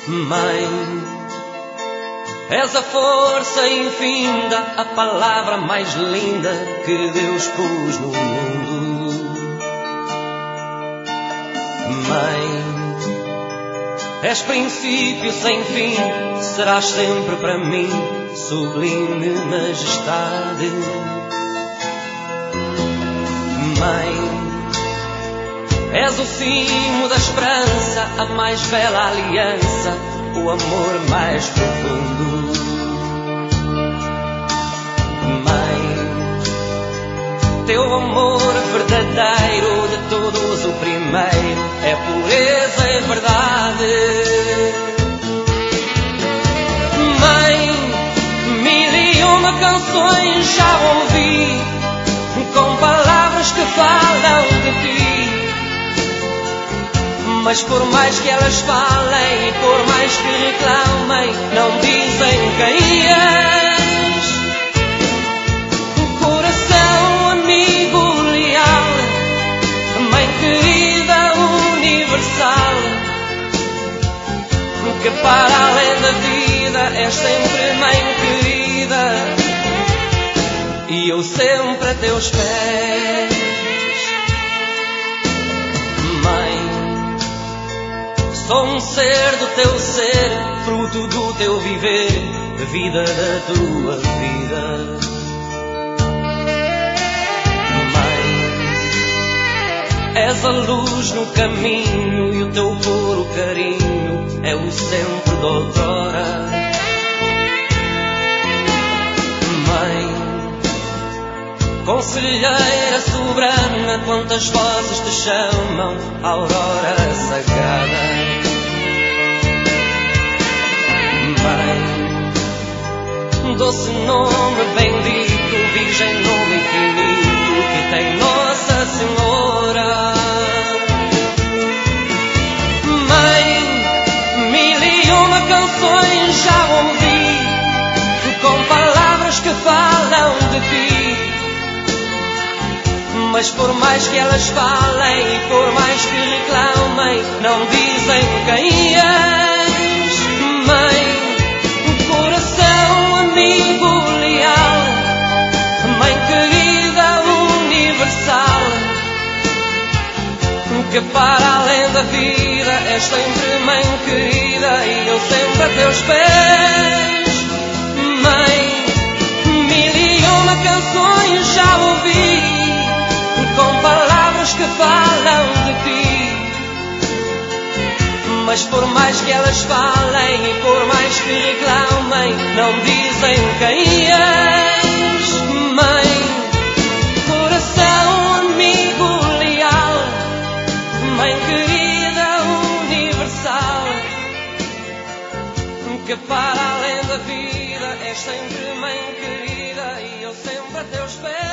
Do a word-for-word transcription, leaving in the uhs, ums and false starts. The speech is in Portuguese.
Mãe, és a força infinda, a palavra mais linda que Deus pôs no mundo. Mãe, és princípio sem fim, serás sempre para mim sublime majestade. Mãe, és o cimo da esperança, a mais bela aliança, o amor mais profundo. Mãe, teu amor verdadeiro, de todos o primeiro, é pureza e verdade. Mãe, mil e uma canções já ouvi, com palavras que falam de ti. Mas por mais que elas falem e por mais que reclamem, não dizem quem és. Coração amigo leal, mãe querida universal, que para além da vida és sempre mãe querida, e eu sempre a teus pés. Mãe, sou um ser do teu ser, fruto do teu viver, vida da tua vida. Mãe, és a luz no caminho e o teu puro carinho é o centro da outrora. Mãe, conselheira soberana, quantas vozes te chamam, aurora sagrada. Mãe, doce nome bendito, virgem nome infinito, que tem Nossa Senhora. Mãe, mil e uma canções já ouvi, com palavras que falam de ti. Mas por mais que elas falem e por mais que reclamem, não dizem quem és. Mãe, coração amigo leal, mãe querida universal, que para além da vida és sempre mãe querida, e eu sempre a teus pés. Mãe, mil e uma canções já ouvi, com palavras que falam de ti. Mas por mais que elas falem e por mais que reclamem, não dizem quem és. Mãe, coração amigo leal, mãe querida universal, que para além da vida és sempre mãe querida, e eu sempre a teus pés.